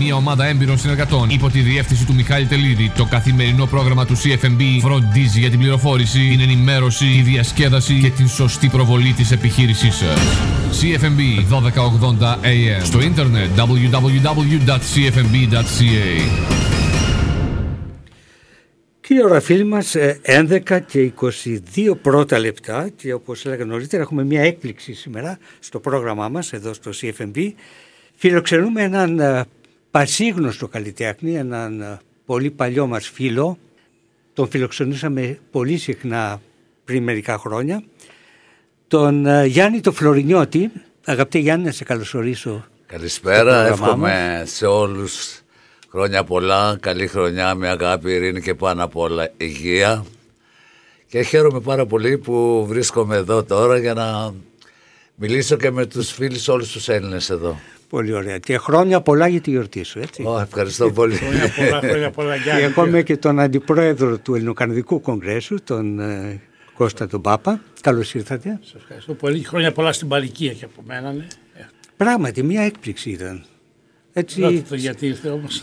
μια ομάδα έμπειρων συνεργατών υπό τη διεύθυνση του Μιχάλη Τελίδη. Το καθημερινό πρόγραμμα του CFMB φροντίζει για την πληροφόρηση, την ενημέρωση, τη διασκέδαση και την σωστή προβολή της επιχείρησής σας. CFMB 1280 AM. Στο ίντερνετ www.cfmb.ca. Κύριε ώρα φίλοι μας, 11 και 22 πρώτα λεπτά και όπως έλεγα νωρίτερα έχουμε μια έκπληξη σήμερα στο πρόγραμμά μας εδώ στο CFMB. Φιλοξενούμε έναν πασίγνωστο καλλιτέχνη, έναν πολύ παλιό μας φίλο. Τον φιλοξενούσαμε πολύ συχνά πριν μερικά χρόνια. Τον Γιάννη το Φλωρινιώτη. Αγαπητέ Γιάννη, να σε καλωσορίσω. Καλησπέρα, εύχομαι σε όλους χρόνια πολλά, καλή χρονιά με αγάπη, ειρήνη και πάνω απ' όλα υγεία. Και χαίρομαι πάρα πολύ που βρίσκομαι εδώ τώρα για να μιλήσω και με τους φίλους όλους τους Έλληνες εδώ. Πολύ ωραία. Και χρόνια πολλά για τη γιορτή σου, έτσι. Ευχαριστώ πολύ. Χρόνια πολλά, Γιάννη. Και ακόμα και τον αντιπρόεδρο του Ελληνοκαναδικού Κογκρέσου, τον Κώστα τον Πάπα. Καλώς ήρθατε. Σας ευχαριστώ πολύ. Χρόνια πολλά στην Παλικία και από μένα. Ναι. Πράγματι, μια έκπληξη ήταν. Έτσι, το γιατί ήρθε όμως.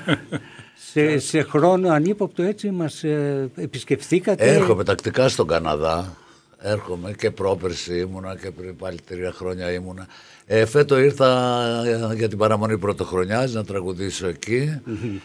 σε χρόνο ανύποπτο έτσι μας επισκεφθήκατε. Έρχομαι τακτικά στον Καναδά. Έρχομαι και πρόπερση ήμουνα και πριν πάλι 3 χρόνια ήμουνα. Φέτο ήρθα για την παραμονή πρωτοχρονιάς να τραγουδήσω εκεί.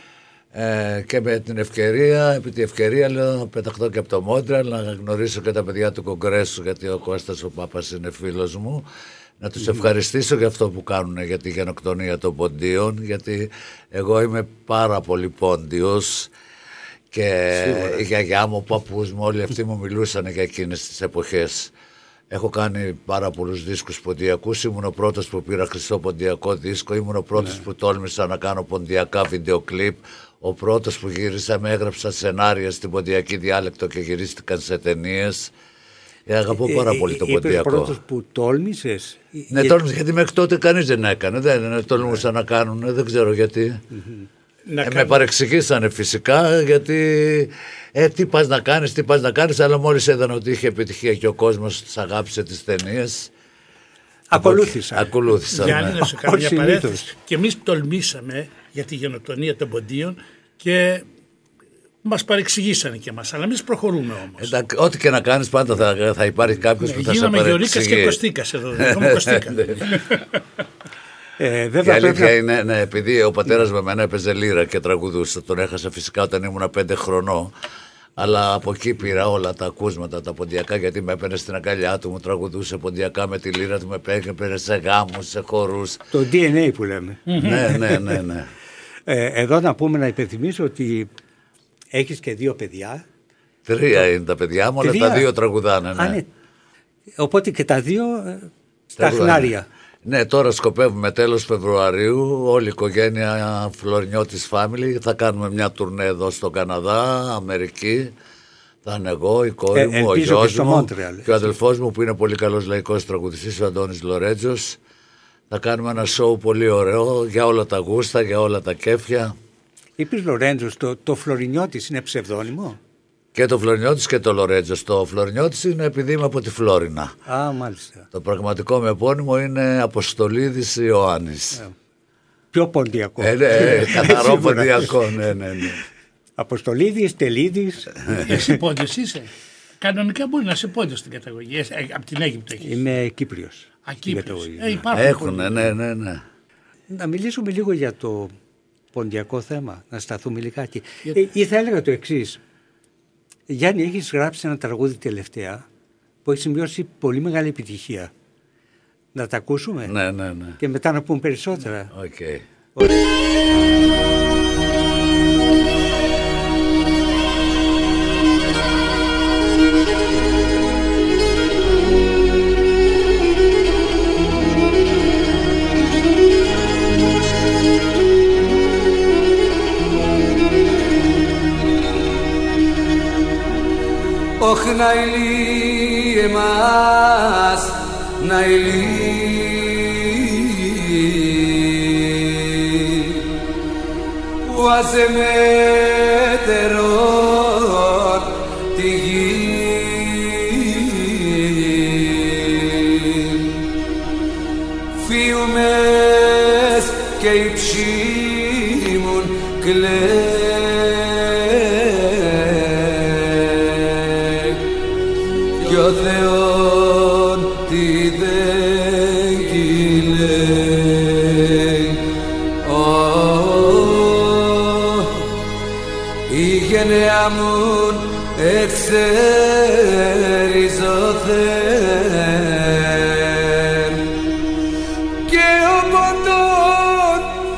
Και με την ευκαιρία, επί τη ευκαιρία λέω να πεταχτώ και από το Μόντρεαλ, να γνωρίσω και τα παιδιά του Κογκρέσου, γιατί ο Κώστας ο Πάπας είναι φίλος μου. Να τους ευχαριστήσω για αυτό που κάνουν για τη γενοκτονία των ποντίων, γιατί εγώ είμαι πάρα πολύ πόντιος και η γιαγιά μου, ο παππούς μου, όλοι αυτοί μου μιλούσαν για εκείνες τις εποχές. Έχω κάνει πάρα πολλούς δίσκους ποντιακούς, ήμουν ο πρώτος που πήρα χρυσό ποντιακό δίσκο, ήμουν ο πρώτος που τόλμησα να κάνω ποντιακά βιντεοκλίπ, ο πρώτος που γύρισα, με έγραψα σενάρια στην ποντιακή διάλεκτο και γυρίστηκαν σε ταινίες. Αγαπώ πάρα πολύ το ποντιακό. Είπες πρώτος που τόλμησες. Ναι, τόλμησα γιατί μέχρι τότε κανείς δεν έκανε. Δεν τολμούσαν να κάνουν, δεν ξέρω γιατί. Με παρεξηγήσανε φυσικά γιατί τι πας να κάνεις, αλλά μόλις είδαν ότι είχε επιτυχία και ο κόσμος τους αγάπησε τις ταινίες. Ακολούθησαν. Γιάννη, να σου κάνω μια παρένθεση. Και εμείς τολμήσαμε για τη γενοκτονία των ποντίων και μας παρεξηγήσανε και εμάς, αλλά εμείς προχωρούμε όμως. Ό,τι και να κάνεις πάντα θα υπάρχει κάποιος που θα σε παρεξηγεί. Γίναμε Γιωρίκας και Κωστίκας εδώ. Η αλήθεια είναι, ναι, επειδή ο πατέρας με μένα έπαιζε λύρα και τραγουδούσε, τον έχασα φυσικά όταν ήμουν 5 χρονών. Αλλά από εκεί πήρα όλα τα ακούσματα, τα ποντιακά, γιατί με έπαιρνε στην αγκαλιά του, μου τραγουδούσε ποντιακά με τη λύρα του, με έπαιρνε σε γάμους, σε χορούς. Το DNA που λέμε. Ναι. Εδώ να πούμε, να υπενθυμίσω ότι έχεις και 2 παιδιά. 3 είναι τα παιδιά μου, αλλά τα 2 τραγουδάνε. Ναι. Οπότε και τα 2 στα χνάρια. Ναι, τώρα σκοπεύουμε τέλος Φεβρουαρίου, όλη η οικογένεια Φλωρινιώτης Family, θα κάνουμε μια τουρνέ εδώ στο Καναδά, Αμερική. Θα είναι εγώ, η κόρη μου, ο γιος μου και ο αδελφός μου που είναι πολύ καλός λαϊκός τραγουδιστής, ο Αντώνης Λορέτζος. Θα κάνουμε ένα σοου πολύ ωραίο για όλα τα γούστα, για όλα τα κέφια. Είπες Λορέτζος, το Φλωρινιώτης είναι ψευδόνυμο? Και το Φλωρινιώτης και το Λορέτζος. Το Φλωρινιώτης είναι επειδή είμαι από τη Φλόρινα. Μάλιστα. Το πραγματικό με επώνυμο είναι Αποστολίδης Ιωάννης. Πιο ποντιακό. Καθαρό ποντιακό, ναι. Αποστολίδης, Τελίδης. Εσύ πόντιος είσαι? Κανονικά μπορεί να είσαι πόντιος στην καταγωγή. Από την Αίγυπτο έχεις. Είμαι Κύπριος. Κύπριος. Έχουν, ναι. Να μιλήσουμε λίγο για το ποντιακό θέμα, να σταθούμε λιγάκι. Ή θα έλεγα το εξής. Γιάννη, έχεις γράψει ένα τραγούδι τελευταία που έχει σημειώσει πολύ μεγάλη επιτυχία. Να τα ακούσουμε? Ναι. Και μετά να πούμε περισσότερα. Okay. Och naili emas naili wazemeterot tigi fiumes keipshi κλαίει κι ο Θεόν τι δεν κυλέει. Η γενεά μου εξεριζωθέν και ο ποντών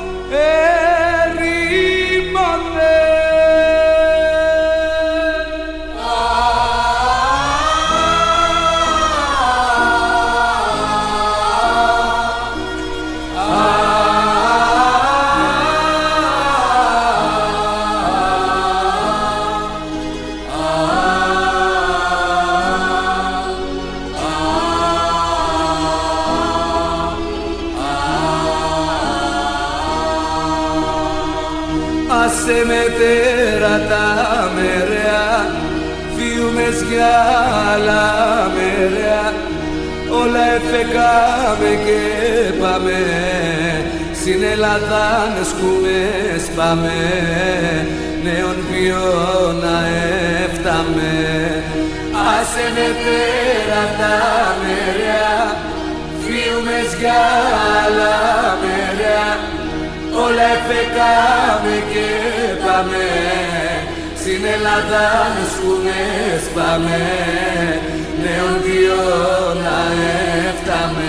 άσε μετέρα τα μερέα, φιούμες για άλλα μερέα, όλα εφεκάμε και πάμε, στην Ελλάδα σκούμες πάμε, νέον βιώνα έφταμε. Άσε μετέρα τα μερέα, φιούμες για άλλα μερέα, όλα εφεκάμε και πάμε, στην Ελλάδα σκούνες πάμε, νέον βιώνα έφταμε.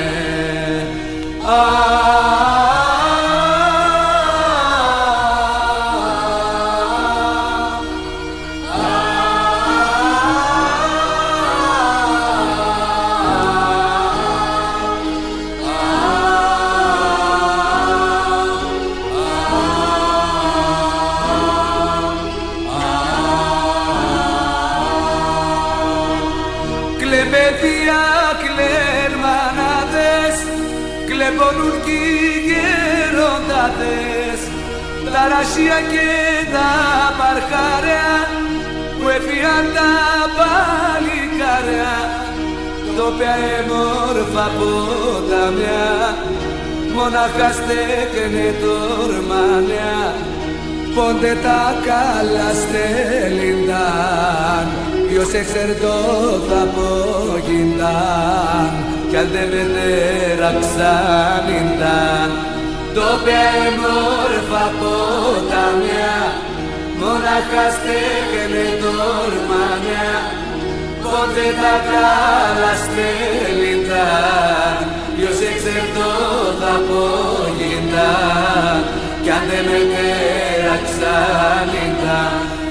Παιδιά κλερμανάδες, κλεπώνουν κι οι γεροντάδες, τα ρασία και τα παρχάρια που έφυγαν τα παλικάρια, τοπια έμορφα ποτάμια, μονάχα στέκνε τορμάνια, πόντε τα καλά στέλνταν, ποιος εξερτώ θα απογίνταν, κι αν δεν μετέρα ξάνινταν. Τοπια έμορφα ποτάμια, μονάχα στέκνε τορμάνια, πόντε τα καλά στέλνταν, ποιος εξερτώ θα απογίνταν, κι αν δεν μετέρα ξάνινταν.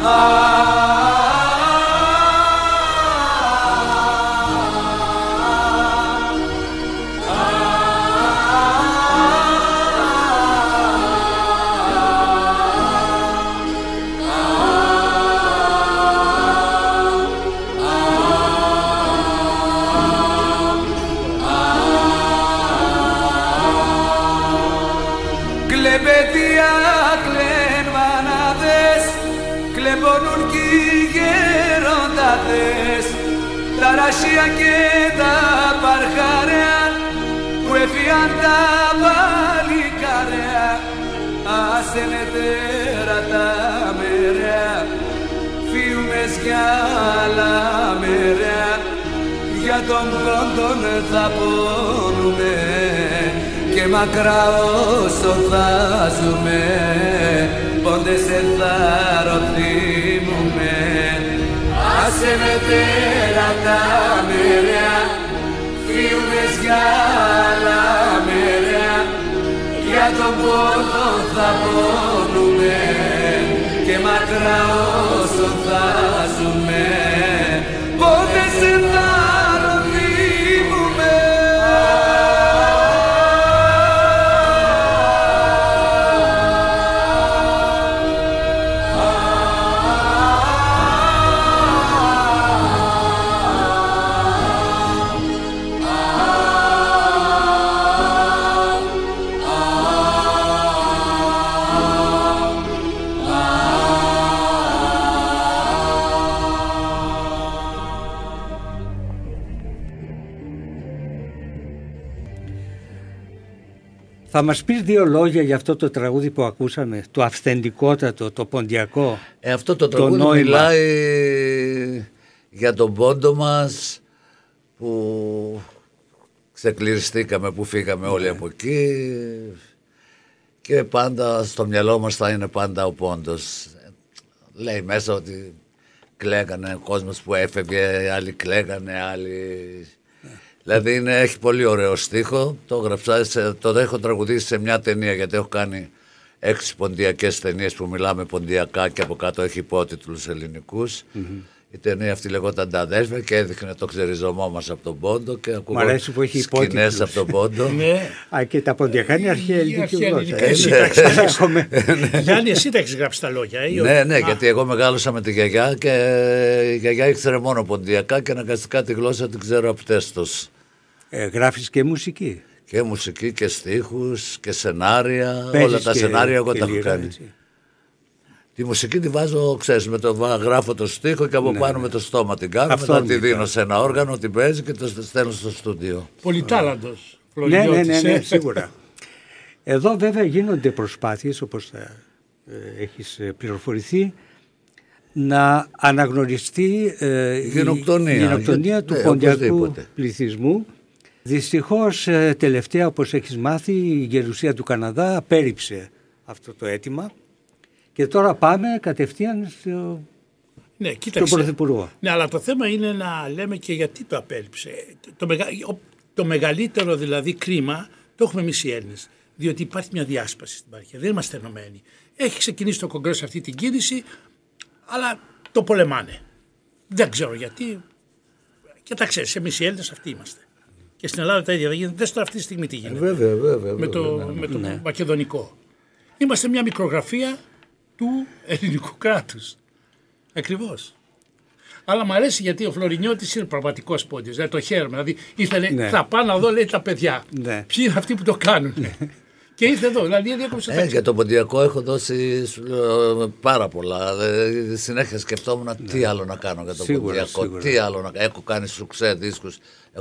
Παιδιά κλερμανάδες, κλεπώνουν κι οι γεροντάδες, τα ρασία και τα παρχάρια που έφυγαν τα παλικάρια. Άσε μετέρα τα μερέα, φιούμες για άλλα μερέα, για τον πόντον θα πόνουμε και μακρά όσο θα ζούμε, πόντες θα ρωτήμουμε. Άσε μετέρα τα μερέα, φιούμες για άλλα μερέα, για τον πόντο θα πόνουμε και μακρά όσο θα ζούμε, πόντες θα ρωτήμουμε. Θα μας πεις 2 λόγια για αυτό το τραγούδι που ακούσαμε, το αυθεντικότατο, το ποντιακό. Αυτό το τραγούδι μιλάει για τον πόντο μας που ξεκληριστήκαμε, που φύγαμε όλοι από εκεί και πάντα στο μυαλό μας θα είναι πάντα ο πόντος. Λέει μέσα ότι κλαίγανε ο κόσμος που έφευγε, άλλοι κλαίγανε, άλλοι... Δηλαδή έχει πολύ ωραίο στίχο, το έχω τραγουδήσει σε μια ταινία γιατί έχω κάνει 6 ποντιακές ταινίες που μιλάμε ποντιακά και από κάτω έχει υπότιτλους ελληνικούς. Η ταινία αυτή λεγόταν «Τα αδέρφια» και έδειχνε το ξεριζωμό μας από τον πόντο και ακούω σκηνές από τον πόντο. Και τα ποντιακά είναι αρχαία ελληνική γλώσσα. Γιάννη, εσύ τα έχεις γράψει τα λόγια. Ναι, γιατί εγώ μεγάλωσα με τη γιαγιά και η γιαγιά ήξερε μόνο ποντιακά και αναγκαστικά τη γλώσσα την ξέρω από τέστος. Γράφεις και μουσική. Και μουσική και στίχους και σενάρια. Όλα τα σενάρια εγώ τα έχω κάνει. Τη μουσική τη βάζω, ξέρεις, γράφω το στίχο και από πάνω με το στόμα την κάνω. Μετά τη δίνω σε ένα όργανο, την παίζει και το στέλνω στο στούντιο. Πολυτάλαντος. Ναι, σίγουρα. Εδώ βέβαια γίνονται προσπάθειες, όπως θα έχεις πληροφορηθεί, να αναγνωριστεί η γενοκτονία του ποντιακού πληθυσμού. Δυστυχώς τελευταία, όπως έχεις μάθει, η Γερουσία του Καναδά απέρριψε αυτό το αίτημα. Και τώρα πάμε κατευθείαν στον Πρωθυπουργό. Ναι, αλλά το θέμα είναι να λέμε και γιατί το απέλειψε. Το μεγαλύτερο δηλαδή κρίμα το έχουμε εμείς οι Έλληνες. Διότι υπάρχει μια διάσπαση στην επαρχία. Δεν είμαστε ενωμένοι. Έχει ξεκινήσει το Κογκρέσο αυτή την κίνηση, αλλά το πολεμάνε. Δεν ξέρω γιατί. Και τα ξέρεις, εμείς οι Έλληνες αυτοί είμαστε. Και στην Ελλάδα τα ίδια δεν γίνεται. Δες αυτή τη στιγμή τι γίνεται. Βέβαια. Με το μακεδονικό. Είμαστε μια μικρογραφία του ελληνικού κράτους. Ακριβώς. Αλλά μου αρέσει γιατί ο Φλωρινιώτης είναι πραγματικός πόντιος. Δηλαδή το χαίρομαι. Δηλαδή ήθελε, θα πάω να δω, λέει, τα παιδιά. Ναι. Ποιοι είναι αυτοί που το κάνουν. Και ήρθε εδώ. Δηλαδή για το ποντιακό έχω δώσει πάρα πολλά. Συνέχεια σκεφτόμουν τι άλλο να κάνω για το ποντιακό. Τι άλλο να κάνω. Έχω κάνει σουξέ δίσκους.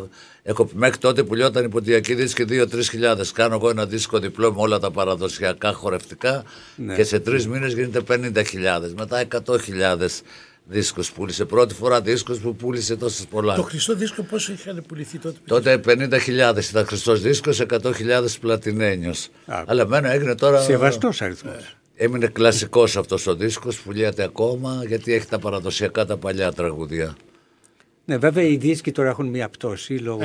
Μέχρι τότε που λιόταν οι ποντιακοί δίσκοι 2-3 χιλιάδες. Κάνω εγώ ένα δίσκο διπλό με όλα τα παραδοσιακά χορευτικά και σε 3 μήνες γίνεται 50.000. Μετά 100.000 δίσκους πούλησε. Πρώτη φορά δίσκος που πούλησε τόσες πολλά. Το χρυσό δίσκο πόσο είχαν πουληθεί τότε? Τότε 50.000 ήταν χρυσός δίσκος, 100.000 πλατινένιος. Αλλά εμένα έγινε τώρα. Σεβαστός αριθμός. Έμεινε κλασικός αυτός ο δίσκος, πουλιάται ακόμα γιατί έχει τα παραδοσιακά τα παλιά τραγουδία. Ναι, βέβαια οι δίσκοι τώρα έχουν μια πτώση λόγω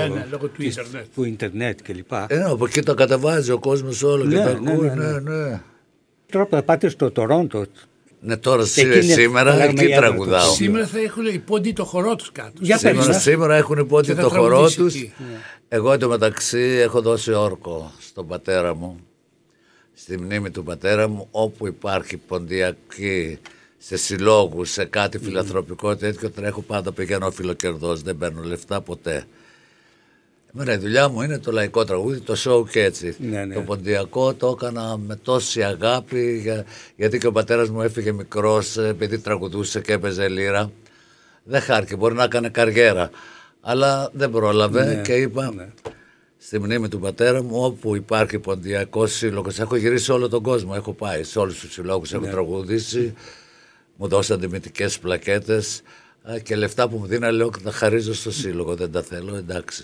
του ίντερνετ κλπ. Από εκεί τα κατεβάζει ο κόσμος όλο και τα ακούει. Ναι. Τώρα που θα πάτε στο Τορόντο. Ναι, τώρα σήμερα εκεί τραγουδάω. Σήμερα θα έχουν οι πόντιοι το χορό τους κάτω. Σήμερα έχουν οι πόντιοι το χορό τους. Εγώ εντωμεταξύ έχω δώσει όρκο στον πατέρα μου, στη μνήμη του πατέρα μου, όπου υπάρχει ποντιακή, σε συλλόγους, σε κάτι φιλανθρωπικό τέτοιο, τρέχω πάντα, πηγαίνω φιλοκερδός, δεν παίρνω λεφτά ποτέ. Εμένα η δουλειά μου είναι το λαϊκό τραγούδι, το show και έτσι. Το ποντιακό το έκανα με τόση αγάπη, γιατί και ο πατέρας μου έφυγε μικρός, επειδή τραγουδούσε και έπαιζε λύρα. Δεν χάρηκε, μπορεί να έκανε καριέρα, αλλά δεν πρόλαβε και είπα στη μνήμη του πατέρα μου, όπου υπάρχει ποντιακός σύλλογος, έχω γυρίσει όλο τον κόσμο, έχω πάει σε όλους τους συλλόγους, έχω τραγουδήσει, μου δώσαν τιμητικές πλακέτες και λεφτά που μου δίνανε λέω τα χαρίζω στο σύλλογο, δεν τα θέλω, εντάξει.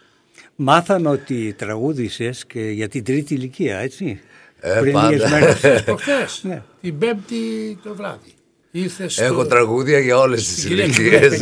Μάθαμε ότι τραγούδησες και για την τρίτη ηλικία, έτσι. Πριν λίγες μέρες. Προχθές, την Πέμπτη το βράδυ. Έχω τραγούδια για όλες τις ηλικίες.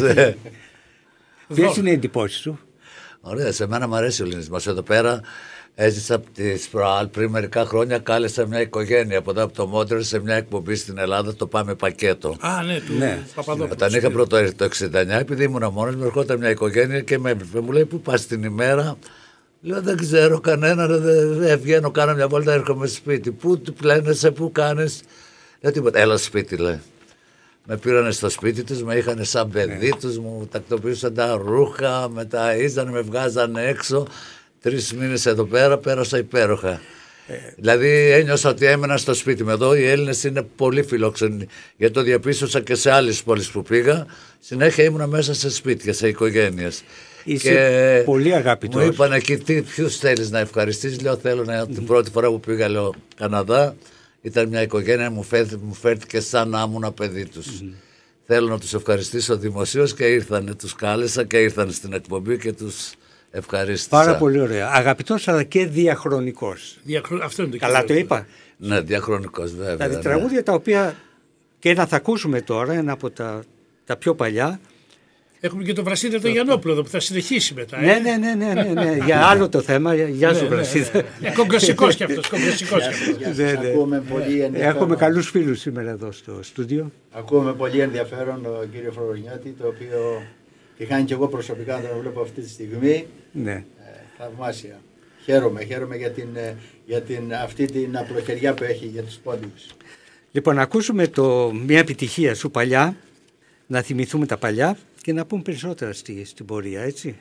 Ποιες είναι οι εντυπώσεις σου? Ωραία, σε μένα μου αρέσει ο ελληνισμός. Εδώ πέρα έζησα πριν μερικά χρόνια, κάλεσα μια οικογένεια από εδώ από το Μόντρελ σε μια εκπομπή στην Ελλάδα, το Πάμε Πακέτο. Παπαδόπουλος. Όταν είχα πρώτο το 69, επειδή ήμουν μόνος μου, ερχόταν μια οικογένεια και με έβλεπε. Μου λέει, πού πας την ημέρα? Λέω, δεν ξέρω κανέναν, δεν βγαίνω, κάνω μια βόλτα, έρχομαι σπίτι. Πού πλένεσαι, πού κάνεις? Δεν τίποτα, έλα σπίτι, λέει. Με πήρανε στο σπίτι τους, με είχαν σαν παιδί τους, μου τακτοποιούσαν τα ρούχα, με τα ίζανε, με βγάζανε έξω. 3 μήνες εδώ πέρα πέρασα υπέροχα. Δηλαδή ένιωσα ότι έμενα στο σπίτι μου. Εδώ οι Έλληνες είναι πολύ φιλόξενοι. Γιατί το διαπίστωσα και σε άλλες πόλεις που πήγα. Συνέχεια ήμουνα μέσα σε σπίτια, σε οικογένειες. Είσαι πολύ αγαπητός. Μου είπαν εκεί ποιους θέλεις να ευχαριστήσεις. Λέω θέλω την πρώτη φορά που πήγα Καναδά ήταν μια οικογένεια μου φέρθηκε σαν να ήμουν παιδί τους. Θέλω να τους ευχαριστήσω δημοσίως και ήρθανε, τους κάλεσα και ήρθαν στην εκπομπή και τους ευχαρίστησα. Πάρα πολύ ωραία. Αγαπητός αλλά και διαχρονικός. Αυτό είναι το Καλά το είπα. Ναι, διαχρονικός βέβαια. Δηλαδή τραγούδια τα οποία και να θα ακούσουμε τώρα, ένα από τα πιο παλιά. Έχουμε και το Βρασίδα το Γιαννόπουλο εδώ που θα συνεχίσει μετά. Ναι. Για άλλο το θέμα. Γεια σου Βρασίδα. Κογκρεσικός κι αυτός. Ακούμε πολύ ενδιαφέρον. Έχουμε καλούς φίλους σήμερα εδώ στο στούντιο. Ακούμε πολύ ενδιαφέρον τον κύριο Φλωρινιώτη, το οποίο τη χάνει και εγώ προσωπικά να τον βλέπω αυτή τη στιγμή. Ναι. Θαυμάσια. Χαίρομαι για αυτή την απλοχεριά που έχει για τους πόντιους. Λοιπόν, να ακούσουμε μια επιτυχία σου παλιά, να θυμηθούμε τα παλιά και να πούμε περισσότερα στην πορεία, έτσι.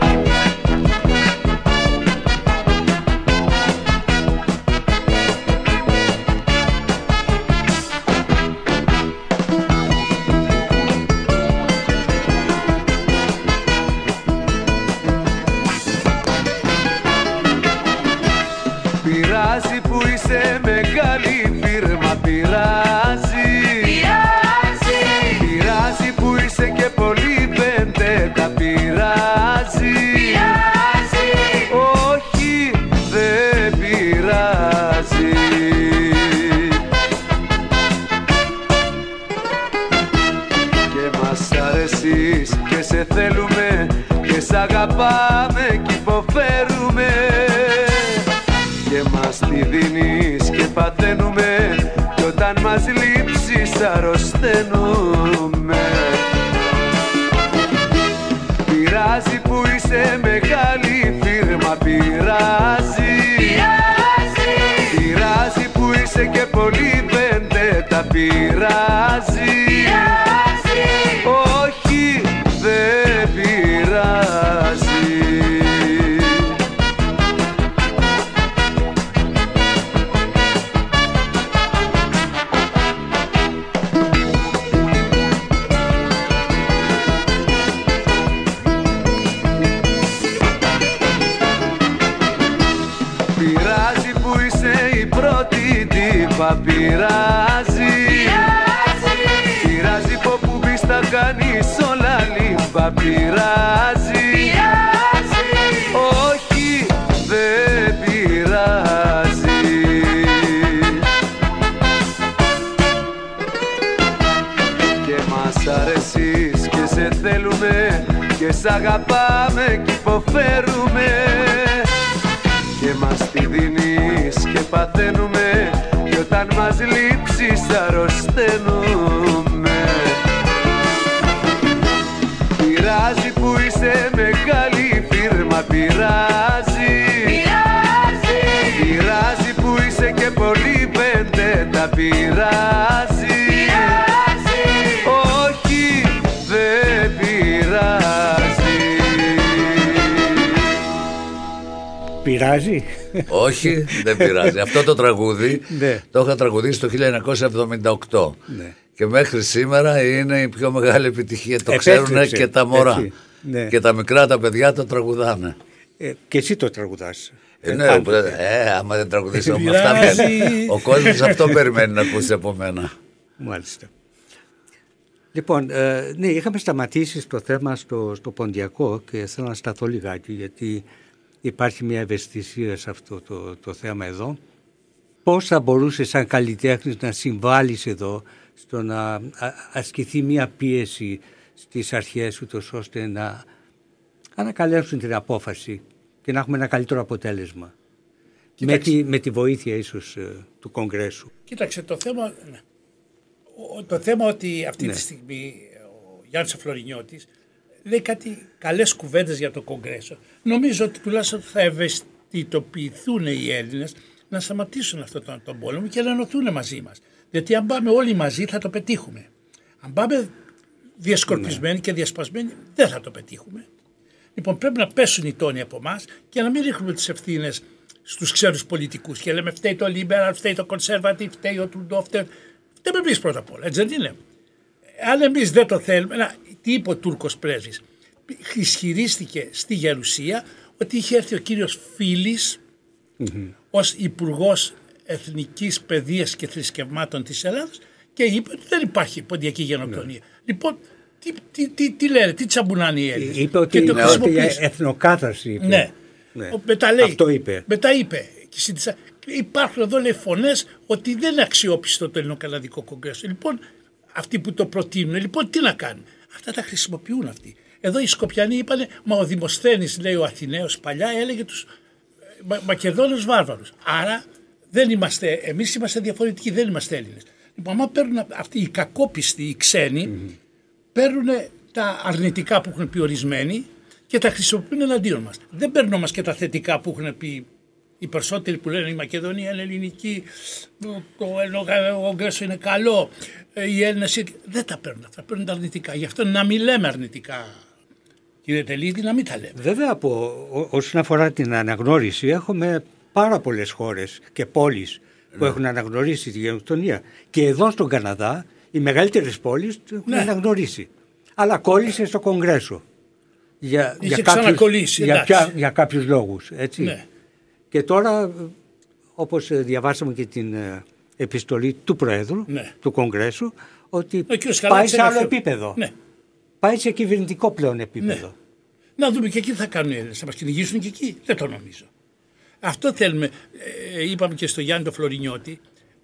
Πειράζει που είσαι μεγάλη φίρμα, πειράζει. Πειράζει που είσαι και πολύ πεντέτα, πειράζει. Όχι, δεν πειράζει. Και μας αρέσεις και σε θέλουμε και σ' αγαπάμε κι υποφέρουμε. Και μας τη δίνεις και παθαίνουμε κι όταν μας λείψεις αρρωσταίνουμε. Πειράζει που είσαι μεγάλη φίρμα, πειράζει. Πειράζει που είσαι και πολύ πεντέτα, πειράζει. Όχι, δεν πειράζει. Πειράζει. Πειράζει που μπεις τα κάνεις όλα λίμπα, πειράζει. Όχι, δεν πειράζει. Και μας αρέσεις και σε θέλουμε και σ' αγαπάμε κι υποφέρουμε. Και μας τη δίνεις και παθαίνουμε κι όταν μας λείψεις αρρωσταίνουμε. Πειράζει που είσαι μεγάλη φίρμα, πειράζει. Πειράζει που είσαι και πολύ πεντέτα, πειράζει. Όχι, δεν πειράζει. Πειράζει. Όχι, δεν πειράζει. Αυτό το τραγούδι το είχα τραγουδίσει το 1978 και μέχρι σήμερα είναι η πιο μεγάλη επιτυχία. Το ξέρουν και τα μωρά και τα μικρά τα παιδιά το τραγουδάνε. Και εσύ το τραγουδάς. Άμα δεν τραγουδήσω με αυτά, ο κόσμος αυτό περιμένει να ακούσει από μένα. Μάλιστα. Λοιπόν, ναι, είχαμε σταματήσει το θέμα στο Ποντιακό και θέλω να σταθώ λιγάκι γιατί υπάρχει μια ευαισθησία σε αυτό το θέμα εδώ. Πώς θα μπορούσε σαν καλλιτέχνης να συμβάλλεις εδώ στο να ασκηθεί μια πίεση στις αρχές ούτως ώστε να ανακαλέσουν την απόφαση και να έχουμε ένα καλύτερο αποτέλεσμα. Με τη βοήθεια ίσως του Κογκρέσου. Κοίταξε, το θέμα ότι αυτή τη στιγμή ο Γιάννης Φλωρινιώτης λέει κάτι καλές κουβέντες για το Κογκρέσο. Νομίζω ότι τουλάχιστον θα ευαισθητοποιηθούν οι Έλληνες να σταματήσουν αυτόν τον πόλεμο και να ενωθούν μαζί μας. Γιατί αν πάμε όλοι μαζί θα το πετύχουμε. Αν πάμε διασκορπισμένοι και διασπασμένοι δεν θα το πετύχουμε. Λοιπόν, πρέπει να πέσουν οι τόνοι από εμάς και να μην ρίχνουμε τις ευθύνες στους ξένους πολιτικούς και λέμε φταίει το Liberal, φταίει το Conservative, φταίει ο Trudeau, φταίει εμείς πρώτα απ' όλα, έτσι δεν είναι. Αν εμείς δεν το θέλουμε, τι είπε ο Τούρκος πρέσβης, ισχυρίστηκε στη Γερουσία ότι είχε έρθει ο κύριος Φίλης ως Υπουργός Εθνικής Παιδείας και Θρησκευμάτων της Ελλάδας και είπε ότι δεν υπάρχει ποντιακή γενοκτονία. Λοιπόν, τι λένε, τι τσαμπουνάνε οι Έλληνες. Είπε ότι είναι εθνοκάθαρση. Ναι. Μετά λέει, αυτό είπε. Μετά είπε, υπάρχουν εδώ λέει φωνές ότι δεν είναι αξιόπιστο το Ελληνοκαναδικό Κογκρέσο. Λοιπόν, αυτοί που το προτείνουν, λοιπόν τι να κάνουν. Αυτά τα χρησιμοποιούν αυτοί. Εδώ οι Σκοπιανοί είπανε, μα ο Δημοσθένης, λέει ο Αθηναίος παλιά, έλεγε τους Μακεδόνους βάρβαρους. Άρα εμείς είμαστε διαφορετικοί, δεν είμαστε Έλληνες. Λοιπόν, άμα παίρνουν αυτοί οι κακόπιστοι, οι ξένοι, παίρνουν τα αρνητικά που έχουν πει ορισμένοι και τα χρησιμοποιούν εναντίον μας. Δεν παίρνουν όμως και τα θετικά που έχουν πει οι περισσότεροι που λένε η Μακεδονία είναι ελληνική, το Κογκρέσο είναι καλό, οι Έλληνες δεν τα παίρνουν αυτά, παίρνουν τα αρνητικά. Γι' αυτό να μην λέμε αρνητικά, κύριε Τελίδη, να μην τα λέμε. Βέβαια, όσον αφορά την αναγνώριση, έχουμε πάρα πολλές χώρες και πόλεις που έχουν αναγνωρίσει τη γενοκτονία. Και εδώ στον Καναδά οι μεγαλύτερες πόλεις το έχουν αναγνωρίσει. Αλλά κόλλησε στο Κογκρέσο. Για κάποιους λόγους. Έτσι. Ναι. Και τώρα, όπως διαβάσαμε και την επιστολή του Προέδρου του Κογκρέσου, ότι πάει σε άλλο επίπεδο. Ναι. Πάει σε κυβερνητικό πλέον επίπεδο. Ναι. Να δούμε και εκεί τι θα κάνουν οι Έλληνες. Θα μας κυνηγήσουν και εκεί. Δεν το νομίζω. Αυτό θέλουμε. Είπαμε και στο Γιάννη το Φλωρινιώτη,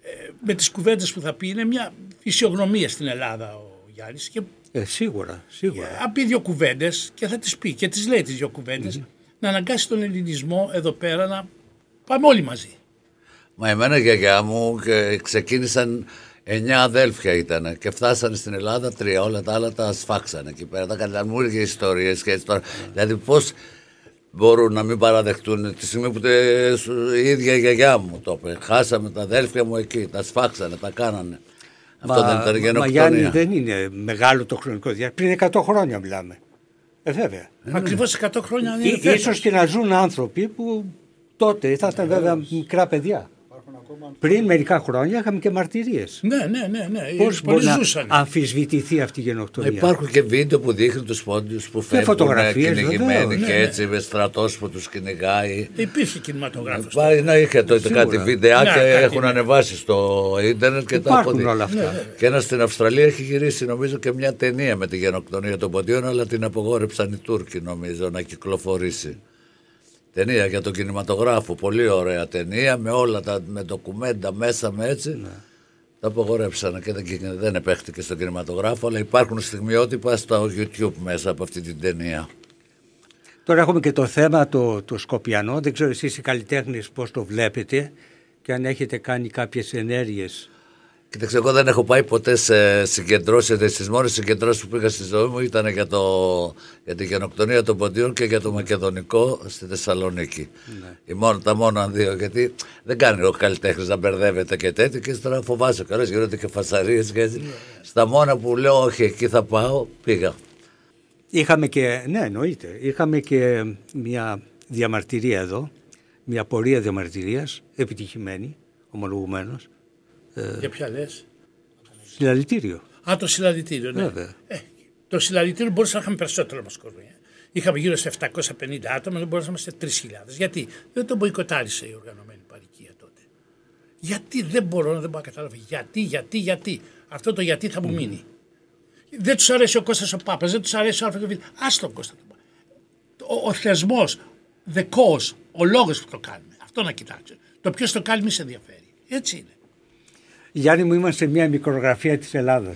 με τις κουβέντες που θα πει, είναι μια φυσιογνωμία στην Ελλάδα ο Γιάννης. Και σίγουρα. Αν πει δύο κουβέντες και θα τις πει και τις λέει τις δύο κουβέντες, να αναγκάσει τον ελληνισμό εδώ πέρα να πάμε όλοι μαζί. Μα εμένα η γιαγιά μου ξεκίνησαν 9 αδέλφια ήταν και φτάσανε στην Ελλάδα 3. Όλα τα άλλα τα σφάξανε εκεί πέρα. Τα καταλαμούργια ιστορίες και έτσι τώρα. Δηλαδή πώς μπορούν να μην παραδεχτούν τη στιγμή που η ίδια η γιαγιά μου το είπε. Χάσαμε τα αδέλφια μου εκεί, τα σφάξανε, τα κάνανε. Αυτό δεν ήταν γενοκτονία. Μα Γιάννη, δεν είναι μεγάλο το χρονικό διάστημα. Πριν 100 χρόνια μιλάμε. Βέβαια. Ακριβώς 100 χρόνια δεν είναι. Ίσως και να ζουν άνθρωποι που τότε θα ήταν βέβαια μικρά παιδιά. Πριν μερικά χρόνια είχαμε και μαρτυρίες. Ναι. Πώς μπορεί να αμφισβητηθεί αυτή η γενοκτονία. Υπάρχουν και βίντεο που δείχνουν τους πόντιους που φεύγουν κυνηγημένοι και έτσι με στρατός που τους κυνηγάει. Υπήρχε κινηματογράφος. Είχε τότε κάτι βιντεάκια, έχουν ανεβάσει στο ίντερνετ και τα υπάρχουν όλα αυτά. Και ένας στην Αυστραλία έχει γυρίσει νομίζω και μια ταινία με τη γενοκτονία των ποντίων, αλλά την απογόρεψαν οι Τούρκοι νομίζω να κυκλοφορήσει. Ταινία για τον κινηματογράφο, πολύ ωραία ταινία με όλα τα με ντοκουμέντα μέσα με έτσι. Ναι. Τα απογορέψανε και δεν επέχτηκε στον κινηματογράφο, αλλά υπάρχουν στιγμιότυπα στο YouTube μέσα από αυτή την ταινία. Τώρα έχουμε και το θέμα το Σκοπιανό, δεν ξέρω εσείς οι καλλιτέχνες πώς το βλέπετε και αν έχετε κάνει κάποιες ενέργειες. Κοίταξε, εγώ δεν έχω πάει ποτέ σε συγκεντρώσεις, τις μόνες συγκεντρώσεις που πήγα στη ζωή μου ήταν για τη γενοκτονία των ποντίων και για το μακεδονικό στη Θεσσαλονίκη. Ναι. Τα μόνα δύο, γιατί δεν κάνει ο καλλιτέχνης να μπερδεύεται και τέτοιο και τώρα φοβάσαι καλώς, γίνονται και φασαρίες και έτσι. Στα μόνα που λέω όχι εκεί θα πάω, πήγα. Είχαμε και, ναι εννοείται, είχαμε και μια διαμαρτυρία εδώ, μια πορεία διαμαρτυρίας, επιτυχημένη, ομολογουμένως. Για ποια λες? Συλλαλητήριο. Το συλλαλητήριο, ναι. Το συλλαλητήριο μπορούσαμε να είχαμε περισσότερο όμως κόσμο. Είχαμε γύρω σε 750 άτομα, δεν μπορούσαμε σε 3.000. Γιατί? Δεν τον μποϊκοτάρισε η οργανωμένη παροικία τότε. Γιατί δεν μπορώ να καταλάβω. Γιατί. Αυτό το γιατί θα μου μείνει. Δεν τους αρέσει ο Κώστας ο Πάπας, δεν τους αρέσει ο Α. Ας τον Κώστα. Ο θεσμός, the cause, ο λόγος που το κάνουμε. Αυτό να κοιτάξω. Το ποιος το κάνει μη σε ενδιαφέρει. Έτσι είναι. Γιάννη μου, είμαστε μια μικρογραφία της Ελλάδας.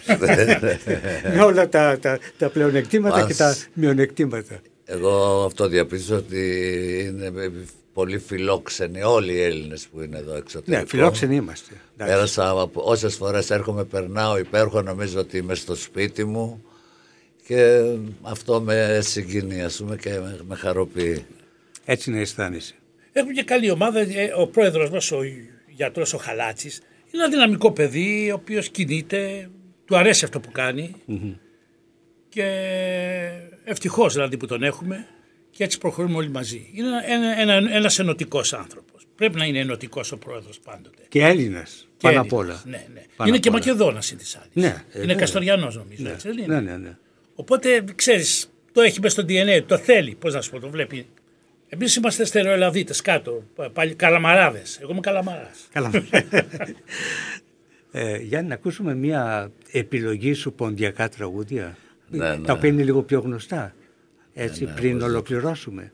Με όλα τα πλεονεκτήματα και τα μειονεκτήματα. Εγώ αυτό διαπίστωσα ότι είναι πολύ φιλόξενοι όλοι οι Έλληνες που είναι εδώ εξωτερικό. Ναι, φιλόξενοι είμαστε. Πέρασα όσες φορές έρχομαι, περνάω υπέροχα, νομίζω ότι είμαι στο σπίτι μου και αυτό με συγκινεί, ας πούμε, και με χαροποιεί. Έτσι να αισθάνεσαι. Έχουμε και καλή ομάδα. Ο πρόεδρος μας, ο γιατρός ο Χαλάτσης, είναι ένα δυναμικό παιδί, ο οποίος κινείται, του αρέσει αυτό που κάνει και ευτυχώς δηλαδή που τον έχουμε και έτσι προχωρούμε όλοι μαζί. Είναι ένας ενωτικός άνθρωπος. Πρέπει να είναι ενωτικός ο πρόεδρος πάντοτε. Και Έλληνας, πάνω απ' όλα. Ναι. Είναι και Μακεδόνας ή της άλλης. Ναι, είναι Καστοριανός νομίζω. Ναι. Έτσι, Ναι. Οπότε ξέρεις, το έχει μες στο DNA, το θέλει, πώς να σου πω, το βλέπει. Εμείς είμαστε στερεοελαδίτες κάτω, πάλι καλαμαράδες. Εγώ είμαι καλαμαράς. Γιάννη, να ακούσουμε μια επιλογή σου ποντιακά τραγούδια, Ναι. τα οποία είναι λίγο πιο γνωστά, έτσι, πριν ολοκληρώσουμε.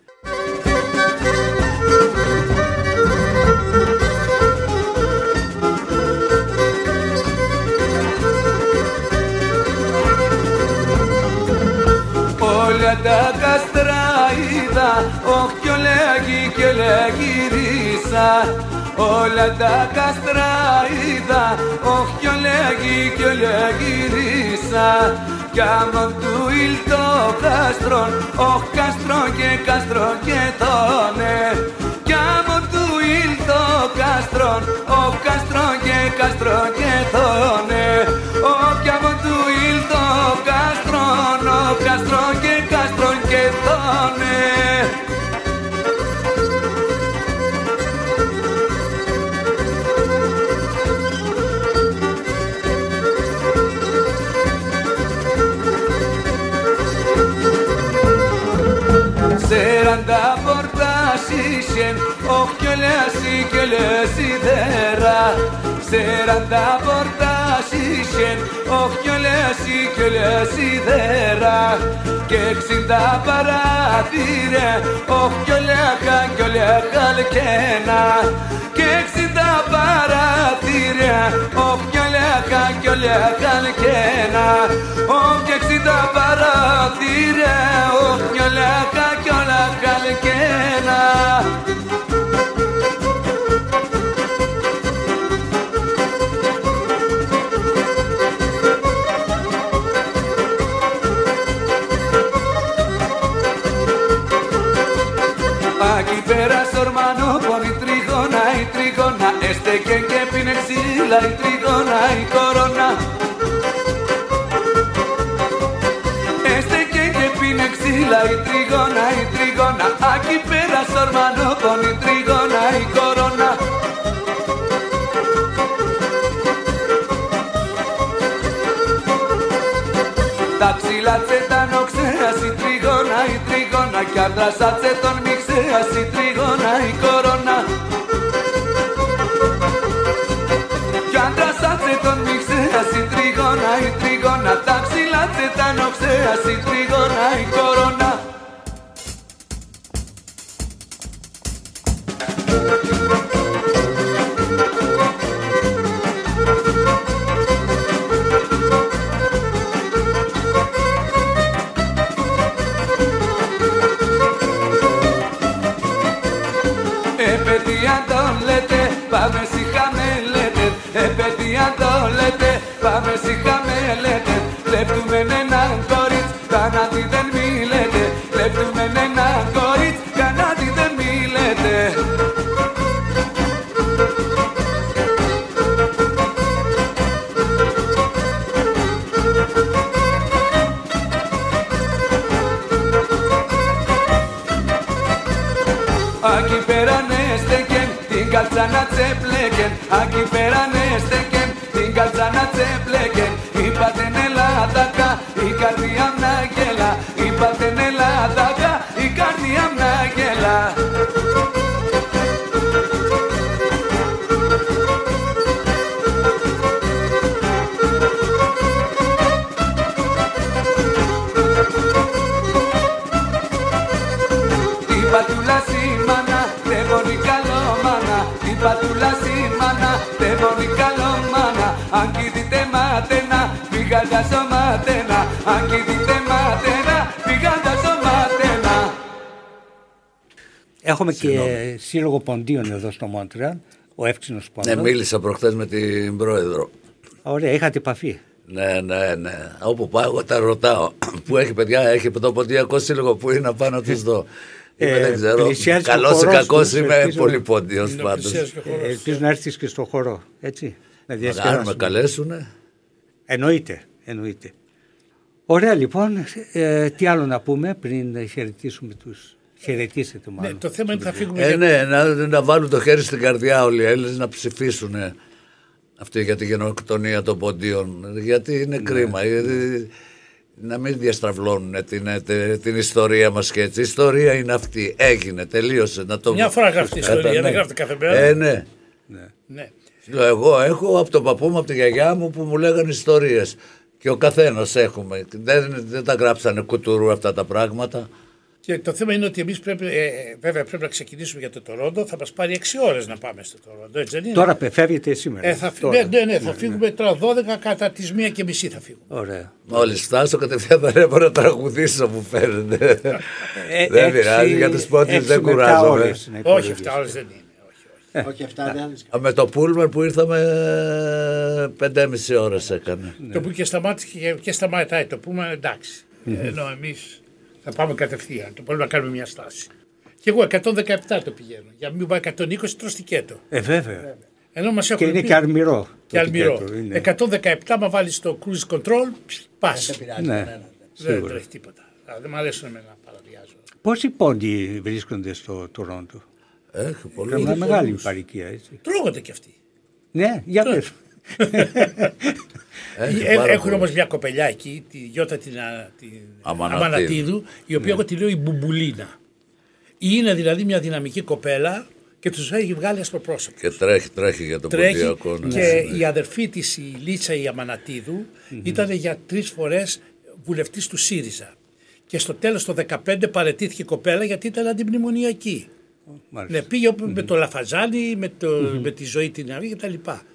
Όλα τα κάστρα είδα, όχ κι ολέγει κι ολέγυρισα. Όλα τα κάστρα είδα, όχ κι ολέγει κι ολέγυρισα. Κι άμον του ήλτο κάστρον, όχ κάστρο και τόνε. Κι άμον του ήλτο κάστρον, όχ κάστρο και τόνε. Όχ κι άμον του ήλτο κάστρον, όχ κάστρο και τόνε. Σέραντα πορτάσισεν, όχ κι ολέασι κι ολέσιδερα. Σέραντα πορτάσισεν, όχ κι ολέασι κι ολέσιδερα. Και 60 παράθυρε, όχ κι ολέχα κι ολέχα λκένα. Και 60 παράθυρε, όχ κι ολέχα κι ολέχα λκένα. Όχ κι 60 παράθυρε, όχ κι ολέχα κι ολέχα λκένα. Aquí πέρα σορμανό πόνι τρίγωνα η τρίγωνα. Έστεκεν και πίνε ξύλα η τρίγωνα η κορώνα. Έστεκεν και πίνε ξύλα η τρίγωνα η τρίγωνα. Aquí πέρα σορμανό πόνι τρίγωνα η κορώνα. Τα ξύλατσε τα νοξέας η τρίγωνα η τρίγωνα. Κι άντρασάτσε τον μιξέας η τρίγωνα η κορώνα. Κι άντρασάτσε τον μιξέας η τρίγωνα η τρίγωνα. Τα ξύλατσε τα νοξέας η τρίγωνα η κορώνα. Πάμε σιγά με λέτε, επαιτία το λέτε. Πάμε σιγά με λέτε, κλέπτουμε έναν κορίτς, κανάτι δεν μιλέτε. Κλέπτουμε έναν κορίτς, κανάτι δεν μιλέτε. Aquí πέρα νέστεκεν, την καλτσάνα τσεπλέκεν. Aquí πέρα νέστεκεν, την καλτσάνα τσεπλέκεν. Είπατεν ελάτακα, η καρδιά μ' να γέλα. Είπατεν ελάτακα, η καρδιά μ' να γέλα. Την πατούλα σήμανα, δεν μπορεί καλό μάνα. Την πατούλα σήμανα, δεν μπορεί καλό μάνα. Αν κοιτείτε ματένα, πήγαντα σωματένα. Αν κοιτείτε ματένα, πήγαντα σωματένα. Έχουμε και σύλλογο ποντίων εδώ στο Μόντρεαλ, ο Εύξηνος Πόντος. Ναι, μίλησα προχθές με την πρόεδρο. Ωραία, είχατε επαφή. Ναι. Όπου πάω, εγώ τα ρωτάω. Που έχει παιδιά, έχει το ποντιακό σύλλογο που είναι να πάω να τους δω. Δεν ξέρω. Καλός ή κακός είμαι πολύ πόντιος πάντως. Ελπίζω να έρθεις και στο χορό, έτσι. Αν με καλέσουνε. Εννοείται. Ωραία, λοιπόν, τι άλλο να πούμε πριν χαιρετήσουμε τους. Χαιρετήσετε μάλλον. Ναι, το θέμα είναι θα φύγουμε. Ναι, να βάλουν το χέρι στην καρδιά όλοι οι Έλληνες να ψηφίσουν αυτοί για τη γενοκτονία των ποντίων. Γιατί είναι κρίμα. να μην διαστραβλώνουν την ιστορία μας και έτσι. Η ιστορία είναι αυτή, έγινε, τελείωσε. Μια φορά γράφει ιστορία, δεν γράφει κάθε μέρα. Ναι. Εγώ έχω από τον παππού μου, από τη γιαγιά μου που μου λέγανε ιστορίες. Και ο καθένας έχουμε. Δεν τα γράψανε κουτουρού αυτά τα πράγματα. Και το θέμα είναι ότι εμείς βέβαια πρέπει να ξεκινήσουμε για το Τορόντο. Θα μας πάρει 6 ώρες να πάμε στο Τορόντο, έτσι δεν είναι? Τώρα φεύγετε σήμερα. Θα φύγουμε τώρα 12, κατά τις 1:30 θα φύγουμε. Ωραία. Μόλις φτάσω κατευθείαν θα έπρεπε να τραγουδήσω που φαίνεται. Δεν πειράζει, για τους πόντες δεν κουράζομαι. Όχι, 7 ώρες δεν είναι. Όχι, αυτά δεν. Με το πούλμαν που ήρθαμε 5,5 ώρες έκανε. Το που και σταματάει το πούλμαν, εντάξει. Ενώ εμείς θα πάμε κατευθείαν. Το μπορούμε να κάνουμε μια στάση. Και εγώ 117 το πηγαίνω. Για να μην πάει 120 τρως τικέτο. Βέβαια. Ενώ μας και είναι και αρμυρό. Και αρμυρό. 117 μα βάλεις το cruise control, πας. Δεν τρέχει τίποτα. Δεν μ' αρέσουν εμένα να παραβιάζω. Πόσοι πόντοι βρίσκονται στο Τορόντο? Έχει πολύ. Είναι μεγάλη παροικία, έτσι. Τρώγονται κι αυτοί. Ναι, για πες. Έχουν όμως μια κοπελιά εκεί, τη Γιώτα την Αμανατίδου, η οποία εγώ τη λέω η Μπουμπουλίνα. Είναι δηλαδή μια δυναμική κοπέλα και τους έχει βγάλει ασπροπρόσωπο. Και τρέχει για τον ποντιακό. Και η αδερφή της, η Λίτσα η Αμανατίδου, ήταν για 3 φορές βουλευτής του síριζα. Και στο τέλος το 2015 παραιτήθηκε η κοπέλα γιατί ήταν αντιμνημονιακή. Ναι, πήγε με το Λαφαζάνι, με τη ζωή την άλλη κτλ.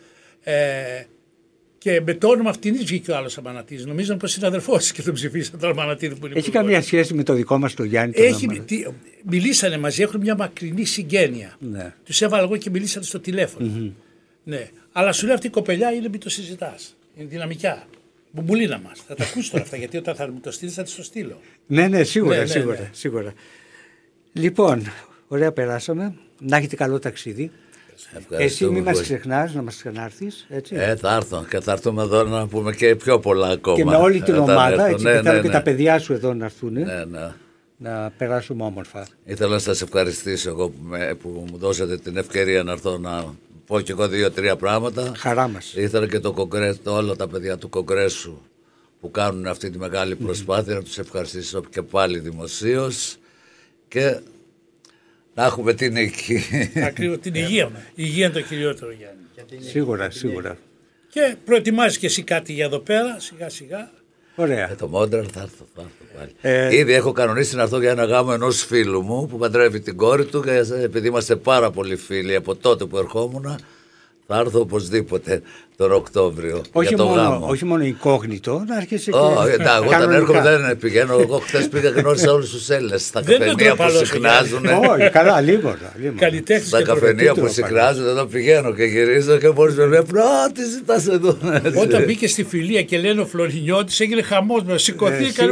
Και με το όνομα αυτήν βγήκε ο άλλος Αμανατίδης. Νομίζαν πως είναι αδερφός και τον ψηφίσαν τον Αμανατίδη που είναι. Έχει καμία σχέση με το δικό μας το Γιάννη? Μιλήσανε μαζί, έχουν μια μακρινή συγγένεια. Ναι. Τους έβαλα εγώ και μιλήσανε στο τηλέφωνο. Ναι. Αλλά σου λέει αυτή η κοπελιά είναι μην το συζητάς. Είναι δυναμικιά. Μπουμπουλίνα μας. Θα τα ακούσει τώρα αυτά γιατί όταν θα μου το στείλεις θα τη το στείλω. Ναι, σίγουρα. Λοιπόν, ωραία περάσαμε. Να έχετε καλό ταξίδι. Εσύ μην μας ξεχνάς να μας ξανάρθεις, έτσι. Θα έρθω και θα έρθουμε εδώ να πούμε και πιο πολλά ακόμα. Και με όλη την ομάδα, έτσι, και θέλω και τα παιδιά σου εδώ να έρθουν. Ναι. Να περάσουμε όμορφα. Ήθελα να σας ευχαριστήσω εγώ που μου δώσατε την ευκαιρία να έρθω να πω και εγώ 2-3 πράγματα. Χαρά μας. Ήθελα και το Κογκρέσο, όλα τα παιδιά του Κογκρέσου που κάνουν αυτή τη μεγάλη προσπάθεια να τους ευχαριστήσω και πάλι δημοσίως και να έχουμε την νίκη. Ακριβώς, την υγεία. Η υγεία είναι το κυριότερο, Γιάννη. Σίγουρα. Και προετοιμάζεις και εσύ κάτι για εδώ πέρα, σιγά σιγά. Ωραία. Το Μόντρελ θα έρθω πάλι. Ήδη έχω κανονίσει να έρθω για ένα γάμο ενός φίλου μου που παντρεύει την κόρη του και επειδή είμαστε πάρα πολλοί φίλοι από τότε που ερχόμουν, θα έρθω οπωσδήποτε τον Οκτώβριο για το γάμο. Όχι μόνο incógnito, να αρχίσει και εγώ όταν έρχομαι δεν πηγαίνω. Εγώ χθες πήγα και γνώρισα όλους τους Έλληνες στα καφενεία που συχνάζουν. Όχι, καλά, λίγο. Στα καφενεία που συχνάζουν εδώ πηγαίνω και γυρίζω και μόλις με βλέπουν, τι ζητάς εδώ. Όταν μπήκε στη φιλία και λένε ο Φλωρινιώτης έγινε χαμός, με σηκωθήκαν.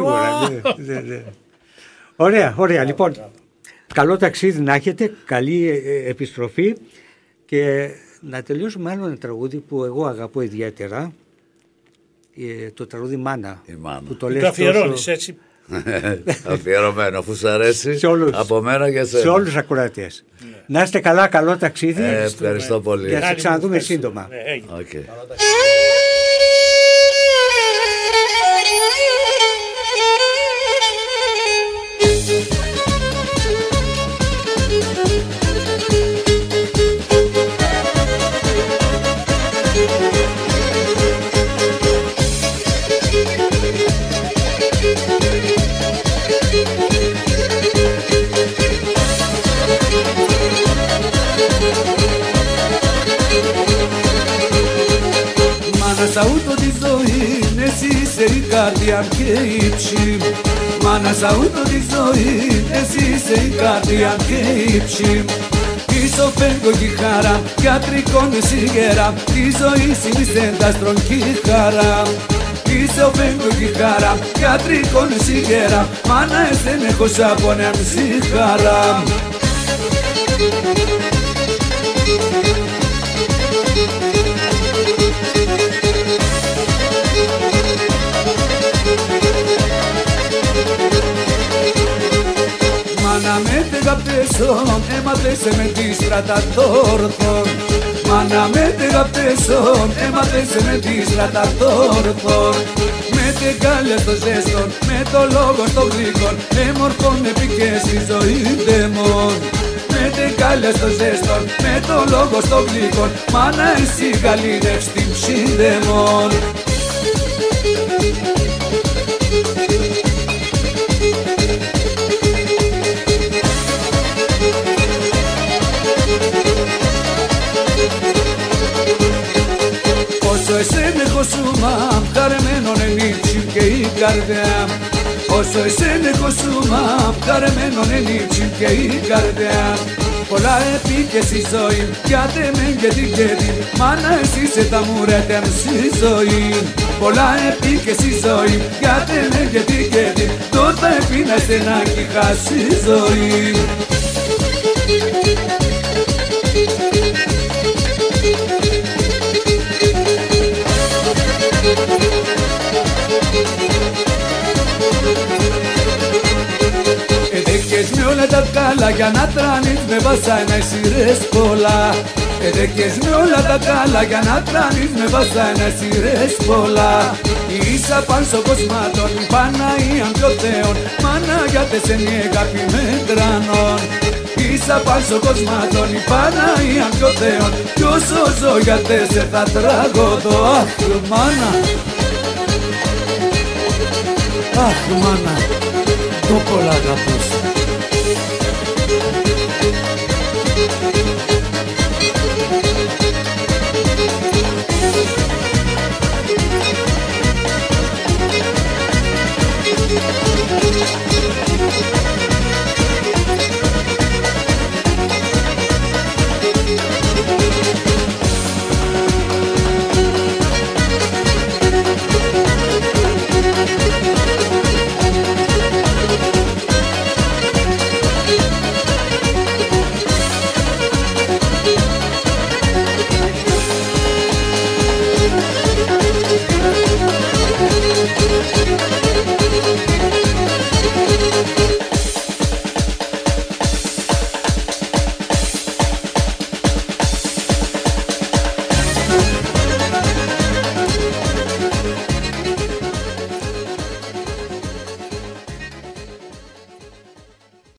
Ωραία, λοιπόν. Καλό ταξίδι να έχετε, καλή επιστροφή και να τελειώσουμε άλλο ένα τραγούδι που εγώ αγαπώ ιδιαίτερα, το τραγούδι Μάνα. Η Μάνα. Που το αφιερώνεις έτσι. Αφιερωμένο, αφού σου αρέσει, από μένα για σένα. Σε όλους τους ακροατές. Να είστε καλά, καλό ταξίδι. Ευχαριστώ πολύ. Και θα σε ξαναδούμε σύντομα. Μάνα ούτω τη ζωή, εσύ είσαι η καρδιά και η ψή. Μάνα ούτω τη ζωή, εσύ είσαι η καρδιά και η ψή. Πίσω φεύγω κι χαρά, γιατρικών σιγέρα, τη ζωή συνιστέντας τρων κι χαρά. Πίσω φεύγω κι χαρά, γιατρικών σιγέρα, μάνα εσέν έχω σαπονέμ σιγαρά. Μάνα με τεγαπτέσον, έμαθες με τη στράτα τόρθον. Μάνα με τεγαπτέσον, έμαθες με τη στράτα τόρθον. Με την κάλια στο ζέστον, με το λόγο στο γλύκον, έμορφον επικές στη ζωή δαίμον. Με την κάλια στο ζέστον, με το λόγο στο γλύκον, μάνα εσύ γαλήνευς την ψήνδεμον. Όσο εσένα έχω σούμα, χαρεμένον ενίψει και η καρδιά. Όσο εσένα έχω σούμα, χαρεμένον ενίψει και η καρδιά. Πολλά επίκες η ζωή, γιατί μεν και την κέτη, μάνα εσύ σε τα μουρέτε στη ζωή. Πολλά επίκες η ζωή, γιατί μεν και την κέτη, τότε πίνα στενά κι χάσει η ζωή. Εδέκες με όλα τα κάλα για να τρανείς με βασάνα σειρές πολλά. Εδέκες με όλα τα κάλα για να τρανείς με βασάνα σειρές πολλά. Ίσα παν στο κοσμάτων, Παναγίαν πιο Θεόν, μάνα για τεσσενή αγάπη με τρανών. Ίσα παν στο κοσμάτων, Παναγίαν πιο Θεόν, κι όσο ζω για τέσσερ θα τραγωδώ. Αχ μάνα, αχ μάνα, το πολλά αγαπώ.